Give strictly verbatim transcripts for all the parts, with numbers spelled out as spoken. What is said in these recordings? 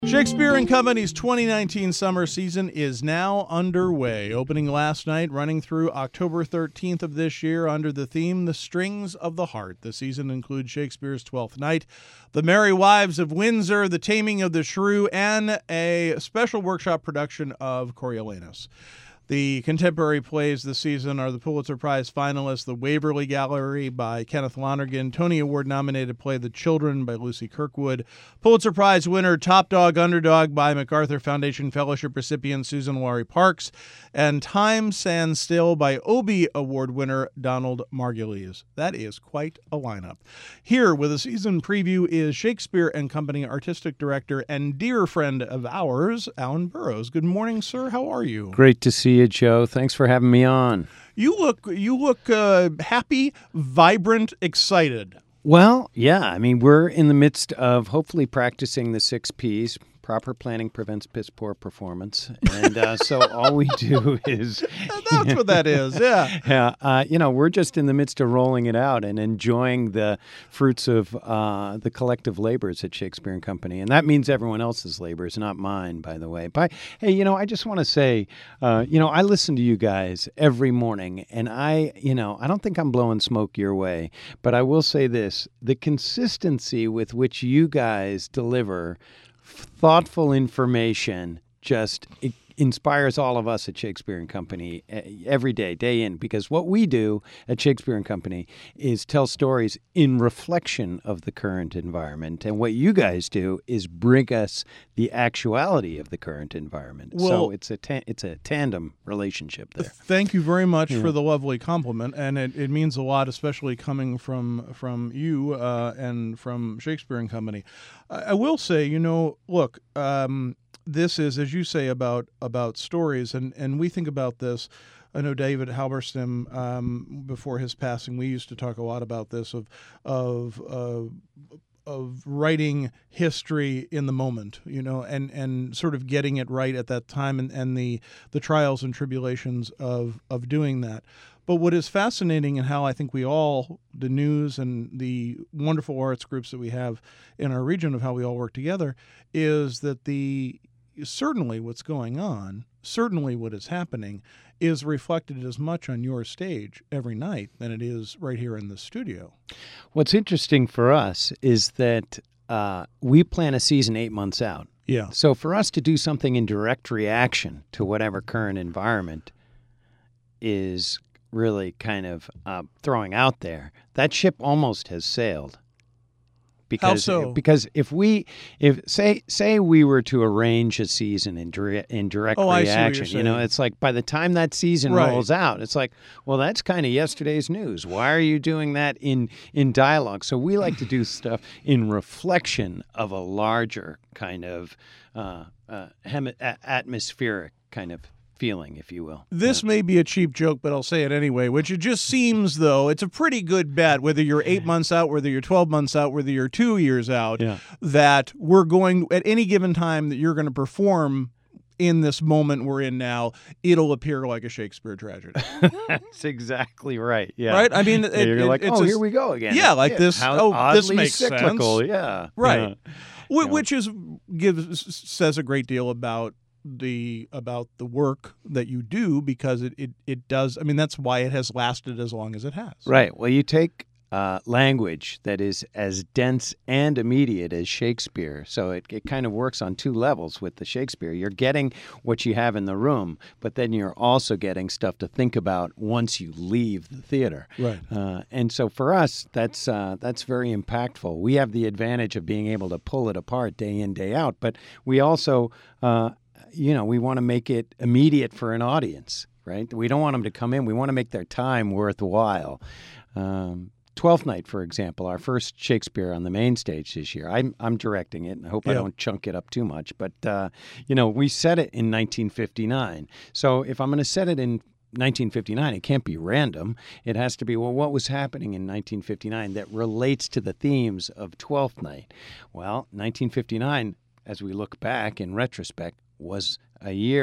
Shakespeare and Company's twenty nineteen summer season is now underway, opening last night, running through October thirteenth of this year under the theme The Strings of the Heart. The season includes Shakespeare's Twelfth Night, The Merry Wives of Windsor, The Taming of the Shrew, and a special workshop production of Coriolanus. The contemporary plays this season are the Pulitzer Prize finalists, The Waverly Gallery by Kenneth Lonergan, Tony Award-nominated play The Children by Lucy Kirkwood, Pulitzer Prize winner Top Dog Underdog by MacArthur Foundation Fellowship recipient Susan Laurie Parks, and Time Stands Still by Obie Award winner Donald Margulies. That is quite a lineup. Here with a season preview is Shakespeare and Company artistic director and dear friend of ours, Alan Burrows. Good morning, sir. How are you? Great to see you, Joe. Thanks for having me on. You look you look uh, happy, vibrant, excited. Well, yeah. I mean, we're in the midst of hopefully practicing the six Ps. Proper planning prevents piss poor performance. And uh, so all we do is... That's what that is, yeah. Yeah, uh, you know, we're just in the midst of rolling it out and enjoying the fruits of uh, the collective labors at Shakespeare and Company. And that means everyone else's labors, not mine, by the way. But, hey, you know, I just want to say, uh, you know, I listen to you guys every morning, and I, you know, I don't think I'm blowing smoke your way, but I will say this. The consistency with which you guys deliver thoughtful information just it inspires all of us at Shakespeare and Company every day, day in, because what we do at Shakespeare and Company is tell stories in reflection of the current environment. And what you guys do is bring us the actuality of the current environment. Well, so it's a ta- it's a tandem relationship there. Thank you very much yeah. for the lovely compliment, and it, it means a lot, especially coming from from you uh, and from Shakespeare and Company. I, I will say, you know, look, um, this is, as you say, about about stories, and, and we think about this. I know David Halberstam, um, before his passing, we used to talk a lot about this, of of uh, of writing history in the moment, you know, and, and sort of getting it right at that time, and, and the the trials and tribulations of of doing that. But what is fascinating, and how I think we all, the news and the wonderful arts groups that we have in our region, of how we all work together, is that the certainly what's going on, certainly what is happening, is reflected as much on your stage every night than it is right here in the studio. What's interesting for us is that uh, we plan a season eight months out. Yeah. So for us to do something in direct reaction to whatever current environment is really kind of uh, throwing out there, that ship almost has sailed. Because, How so? Because if we, if say say we were to arrange a season in direct in direct oh, reaction, I see what you're you know, saying. it's like by the time that season Right. rolls out, it's like, well, that's kind of yesterday's news. Why are you doing that in in dialogue? So we like to do stuff in reflection of a larger kind of uh, uh, hem- a- atmospheric kind of feeling, if you will. This Yeah. may be a cheap joke, but I'll say it anyway, which it just seems, though, it's a pretty good bet, whether you're eight months out, whether you're twelve months out, whether you're two years out, Yeah. that we're going, at any given time that you're going to perform in this moment we're in now, it'll appear like a Shakespeare tragedy. That's exactly right. Yeah. Right? I mean, it, Yeah, you're it- like, it's oh, a- here we go again. Yeah, like this, How oh, this oddly makes cyclical. sense. Yeah. Right. Yeah. Wh- Yeah. Which is gives says a great deal about the about the work that you do, because it, it, it does. I mean, that's why it has lasted as long as it has. Right. Well, you take uh, language that is as dense and immediate as Shakespeare. So it, it kind of works on two levels with the Shakespeare. You're getting what you have in the room, but then you're also getting stuff to think about once you leave the theater. Right. Uh, and so for us, that's uh, that's very impactful. We have the advantage of being able to pull it apart day in, day out, but we also uh, you know, we want to make it immediate for an audience, right? We don't want them to come in. We want to make their time worthwhile. Um, Twelfth Night, for example, our first Shakespeare on the main stage this year. I'm I'm directing it, and I hope Yeah. I don't chunk it up too much. But, uh, you know, we set it in nineteen fifty-nine. So if I'm going to set it in nineteen fifty-nine, it can't be random. It has to be, well, what was happening in nineteen fifty-nine that relates to the themes of Twelfth Night? Well, nineteen fifty-nine, as we look back in retrospect, was a year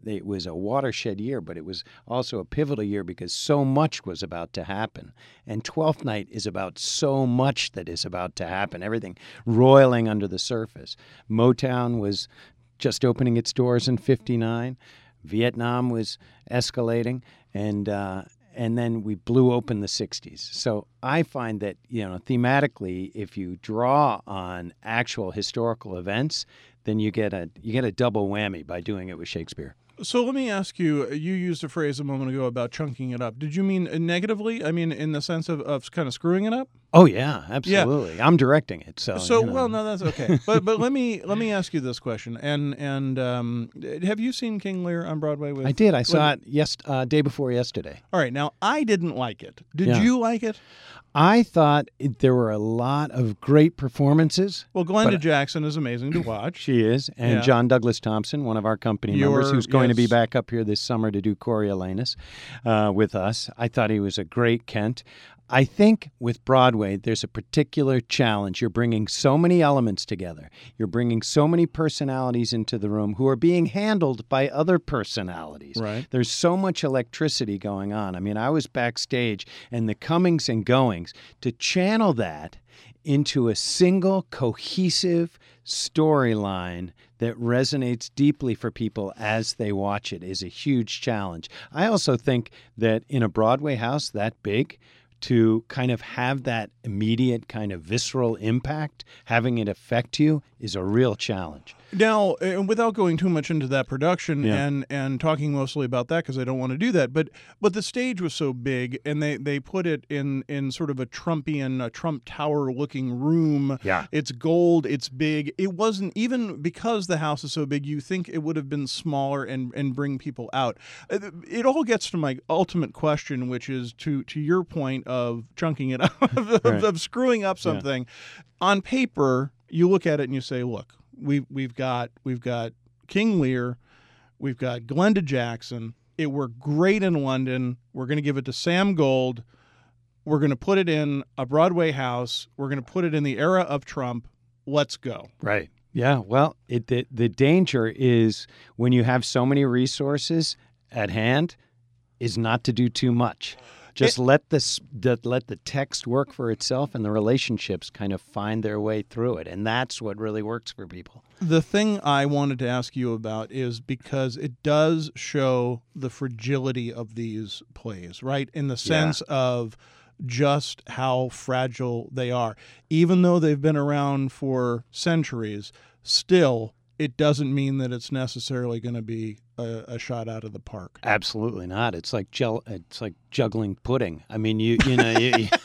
it was a watershed year, but it was also a pivotal year because so much was about to happen. And Twelfth Night is about so much that is about to happen, everything roiling under the surface. Motown was just opening its doors in fifty-nine. Vietnam was escalating, and uh, and then we blew open the sixties. So I find that, you know, thematically, if you draw on actual historical events, then you get a you get a double whammy by doing it with Shakespeare. So let me ask you, you used a phrase a moment ago about chunking it up. Did you mean negatively? I mean, in the sense of, of kind of screwing it up? Oh, yeah, absolutely. Yeah. I'm directing it. So, so you know. well, no, that's okay. but but let me let me ask you this question. And and um, have you seen King Lear on Broadway? With I did. I saw it yes, uh, day before yesterday. All right. Now, I didn't like it. Did Yeah. you like it? I thought it, there were a lot of great performances. Well, Glenda But- Jackson is amazing to watch. She is. And Yeah. John Douglas Thompson, one of our company Your- members, who's going to be yes. back up here this summer to do Coriolanus uh, with us. I thought he was a great Kent. I think with Broadway, there's a particular challenge. You're bringing so many elements together. You're bringing so many personalities into the room who are being handled by other personalities. Right. There's so much electricity going on. I mean, I was backstage, and the comings and goings, to channel that into a single cohesive storyline that resonates deeply for people as they watch it is a huge challenge. I also think that in a Broadway house that big, to kind of have that immediate kind of visceral impact, having it affect you, is a real challenge. Now, uh, without going too much into that production Yeah. and, and talking mostly about that because I don't want to do that, but but the stage was so big and they, they put it in, in sort of a Trumpian, a Trump Tower looking room. Yeah. It's gold, it's big. It wasn't, even because the house is so big, you think it would have been smaller and, and bring people out. Uh, It all gets to my ultimate question, which is to, to your point of chunking it up, of, Right. of screwing up something. On paper, you look at it and you say, look, We've we've got we've got King Lear, we've got Glenda Jackson. It worked great in London. We're going to give it to Sam Gold. We're going to put it in a Broadway house. We're going to put it in the era of Trump. Let's go. Right. Yeah. Well, it, the, the danger is when you have so many resources at hand is not to do too much. Just let this the, let the text work for itself and the relationships kind of find their way through it. And that's what really works for people. The thing I wanted to ask you about is because it does show the fragility of these plays, right? In the sense of just how fragile they are. Even though they've been around for centuries, still, it doesn't mean that it's necessarily going to be a, a shot out of the park. Absolutely not. It's like gel, it's like juggling pudding. I mean, you you know, you, you,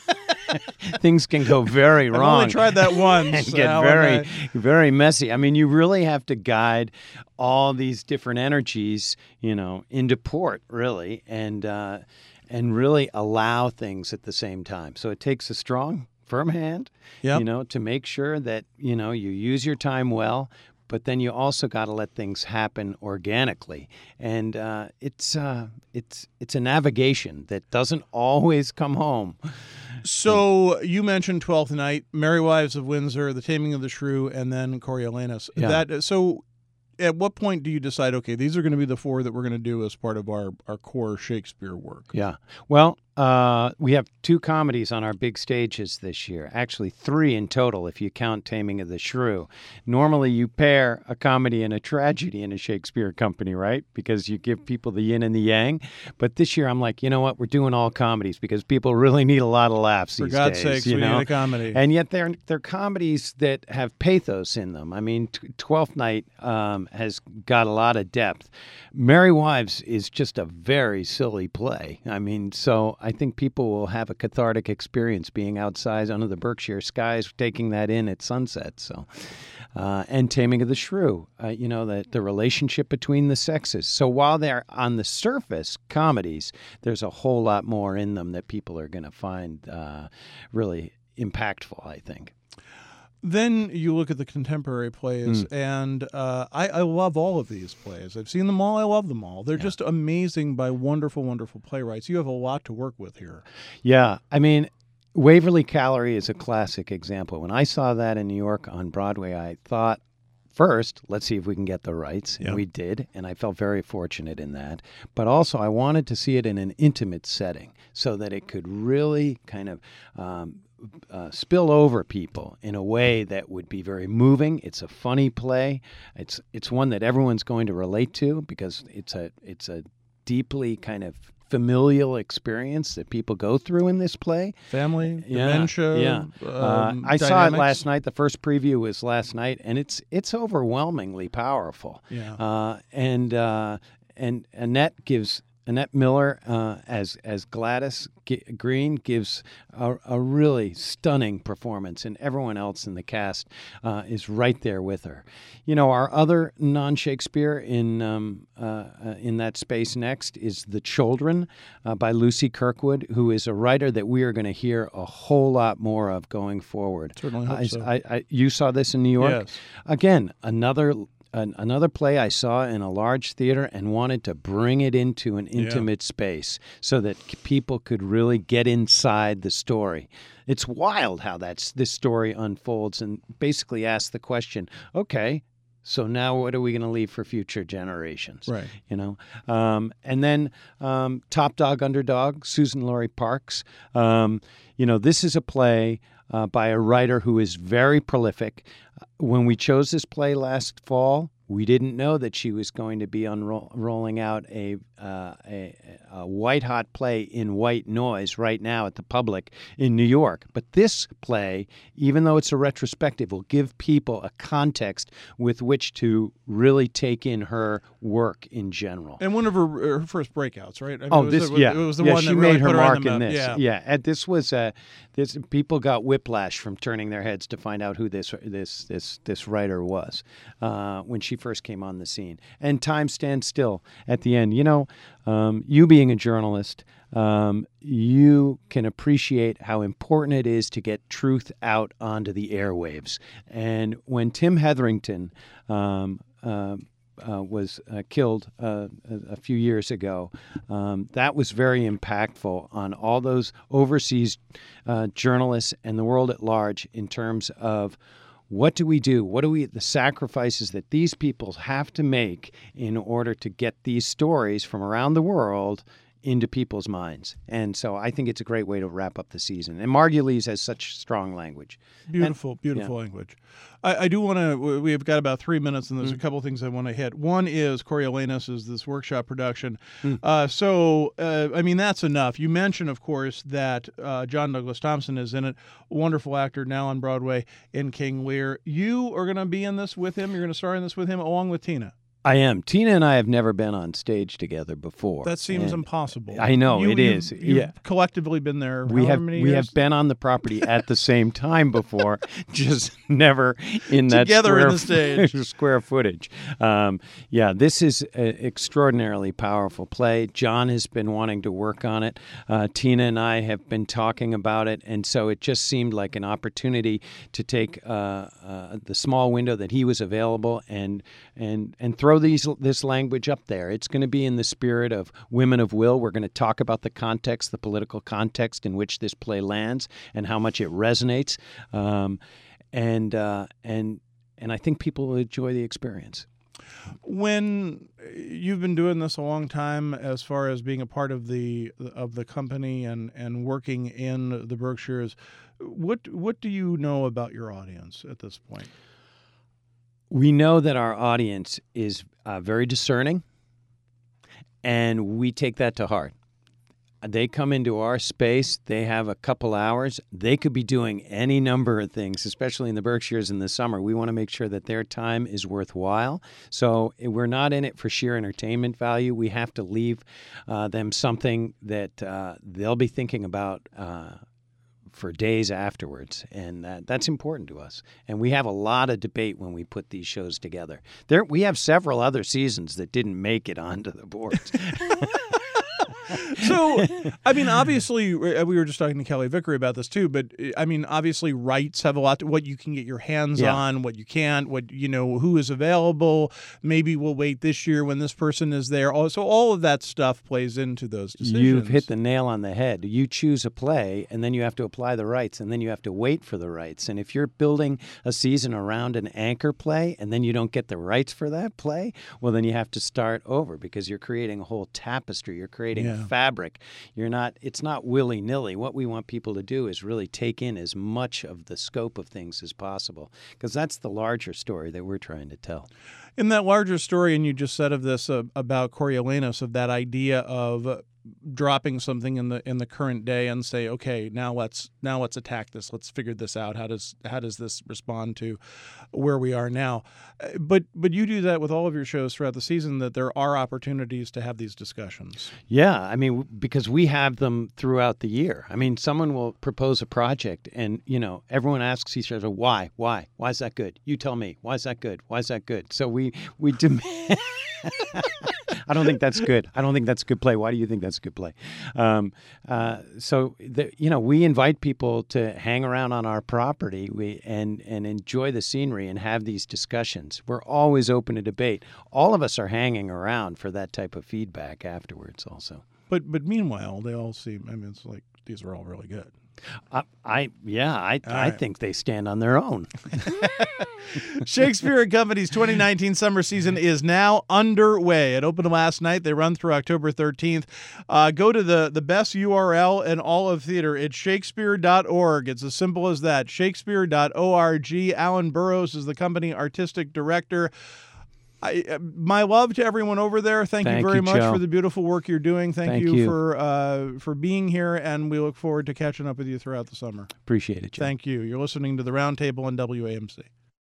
things can go very I've wrong. only tried that once. and get How very, am I- very messy. I mean, you really have to guide all these different energies, you know, into port, really, and uh, and really allow things at the same time. So it takes a strong, firm hand, Yep. you know, to make sure that, you know, you use your time well. But then you also got to let things happen organically, and uh, it's uh, it's it's a navigation that doesn't always come home. So you mentioned Twelfth Night, Merry Wives of Windsor, The Taming of the Shrew, and then Coriolanus. Yeah. That so. At what point do you decide, okay, these are going to be the four that we're going to do as part of our, our core Shakespeare work? Yeah. Well, uh, we have two comedies on our big stages this year. Actually, three in total if you count Taming of the Shrew. Normally, you pair a comedy and a tragedy in a Shakespeare company, right? Because you give people the yin and the yang. But this year, I'm like, you know what? We're doing all comedies because people really need a lot of laughs For these God's days. sakes, you we know? need a comedy. And yet they're they're comedies that have pathos in them. I mean, t- Twelfth Night um, has got a lot of depth. Merry Wives is just a very silly play. I mean, so I think people will have a cathartic experience being outside under the Berkshire skies, taking that in at sunset. So, uh, and Taming of the Shrew, uh, you know, the the relationship between the sexes. So while they're on the surface comedies, there's a whole lot more in them that people are going to find uh, really impactful, I think. Then you look at the contemporary plays, Mm. and uh, I, I love all of these plays. I've seen them all. I love them all. They're Yeah. just amazing by wonderful, wonderful playwrights. You have a lot to work with here. Yeah, I mean, Waverly Gallery is a classic example. When I saw that in New York on Broadway, I thought first, let's see if we can get the rights. And Yeah. we did, and I felt very fortunate in that. But also, I wanted to see it in an intimate setting so that it could really kind of um, uh, spill over people in a way that would be very moving. It's a funny play. It's it's one that everyone's going to relate to because it's a it's a deeply kind of familial experience that people go through in this play. Family, Yeah, dementia. yeah. Um, uh, I saw it dynamics. last night. The first preview was last night, and it's it's overwhelmingly powerful. Yeah. Uh, and uh, and Annette gives Annette Miller uh, as as Gladys G- Green gives a, a really stunning performance, and everyone else in the cast uh, is right there with her. You know, our other non-Shakespeare in um, uh, uh, in that space next is The Children uh, by Lucy Kirkwood, who is a writer that we are going to hear a whole lot more of going forward. Certainly hope I, so. I, I, you saw this in New York? Yes. Again, another an, another play I saw in a large theater and wanted to bring it into an intimate space so that c- people could really get inside the story. It's wild how that's this story unfolds and basically asks the question, okay, so now what are we going to leave for future generations? Right. You know, um, and then um, Top Dog Underdog, Susan Laurie Parks. Um, you know, this is a play uh, by a writer who is very prolific. When we chose this play last fall, we didn't know that she was going to be unroll- rolling out a, uh, a a white-hot play in white noise right now at the Public in New York. But this play, even though it's a retrospective, will give people a context with which to really take in her work in general. And one of her, her first breakouts, right? I mean, Oh, it was this the, yeah, it was the yeah. one she that made really her put her on mark the in map. this. Yeah. yeah. And this was uh, this people got whiplash from turning their heads to find out who this this this this writer was uh, when she first came on the scene. And time stands still at the end. You know, um, you being a journalist, um, you can appreciate how important it is to get truth out onto the airwaves. And when Tim Hetherington um, uh, uh, was uh, killed uh, a, a few years ago, um, that was very impactful on all those overseas uh, journalists and the world at large in terms of what do we do? What do we, the sacrifices that these people have to make in order to get these stories from around the world into people's minds. And so I think it's a great way to wrap up the season. And Margulies has such strong language. Beautiful, And- beautiful yeah. language. I, I do want to, we've got about three minutes, and there's Mm. a couple things I want to hit. One is Coriolanus is this workshop production. Mm. Uh, so, uh, I mean, that's enough. You mentioned, of course, that uh, John Douglas Thompson is in it, wonderful actor now on Broadway in King Lear. You are going to be in this with him. You're going to star in this with him along with Tina. I am. Tina and I have never been on stage together before. That seems And impossible. I know, You- it you- is. You've Yeah. collectively been there. We however have many we years? have been on the property at the same time before, just never in that Together in square the stage. square footage. Um, yeah, this is an extraordinarily powerful play. John has been wanting to work on it. Uh, Tina and I have been talking about it, and so it just seemed like an opportunity to take uh, uh, the small window that he was available and and and throw these this language up there. It's going to be in the spirit of Women of Will. We're going to talk about the context, the political context in which this play lands, and how much it resonates. Um, and uh, and and I think people will enjoy the experience. When you've been doing this a long time, as far as being a part of the of the company and, and working in the Berkshires, what what do you know about your audience at this point? We know that our audience is uh, very discerning, and we take that to heart. They come into our space, they have a couple hours, they could be doing any number of things, especially in the Berkshires in the summer. We want to make sure that their time is worthwhile. So we're not in it for sheer entertainment value. We have to leave uh, them something that uh, they'll be thinking about uh, for days afterwards, and uh, that's important to us. And we have a lot of debate when we put these shows together. There, we have several other seasons that didn't make it onto the boards. So, I mean, obviously, we were just talking to Kelly Vickery about this too, but I mean, obviously, rights have a lot to what you can get your hands Yeah. on, what you can't, what, you know, who is available. Maybe we'll wait this year when this person is there. So all of that stuff plays into those decisions. You've hit the nail on the head. You choose a play, and then you have to apply the rights, and then you have to wait for the rights. And if you're building a season around an anchor play, and then you don't get the rights for that play, well, then you have to start over because you're creating a whole tapestry. You're creating Yeah. a fabric. You're not. It's not willy-nilly. What we want people to do is really take in as much of the scope of things as possible, because that's the larger story that we're trying to tell. In that larger story, and you just said of this uh, about Coriolanus, of that idea of uh, dropping something in the in the current day and say, okay, now let's now let's attack this. Let's figure this out. How does how does this respond to where we are now? Uh, But but you do that with all of your shows throughout the season. That there are opportunities to have these discussions. Yeah, I mean, w- because we have them throughout the year. I mean, someone will propose a project, and you know, everyone asks each other, "Why? Why? Why is that good? You tell me. Why is that good? Why is that good?" So we we demand. I don't think that's good. I don't think that's a good play. Why do you think that's a good play? Um, uh, so the, you know, we invite people to hang around on our property, we and and enjoy the scenery and have these discussions. We're always open to debate. All of us are hanging around for that type of feedback afterwards, also. But but meanwhile, they all seem. I mean, it's like these are all really good. I, I yeah, I All I right. think they stand on their own. Shakespeare and Company's twenty nineteen summer season is now underway. It opened last night. They run through October thirteenth. Uh, go to the, the best U R L in all of theater. It's shakespeare dot org. It's as simple as that. shakespeare dot org. Alan Burrows is the company artistic director. I, uh, my love to everyone over there. Thank, Thank you very you, much Joe. for the beautiful work you're doing. Thank, Thank you, you. for uh, for being here, and we look forward to catching up with you throughout the summer. Appreciate it, Joe. Thank you. You're listening to the Roundtable on W A M C.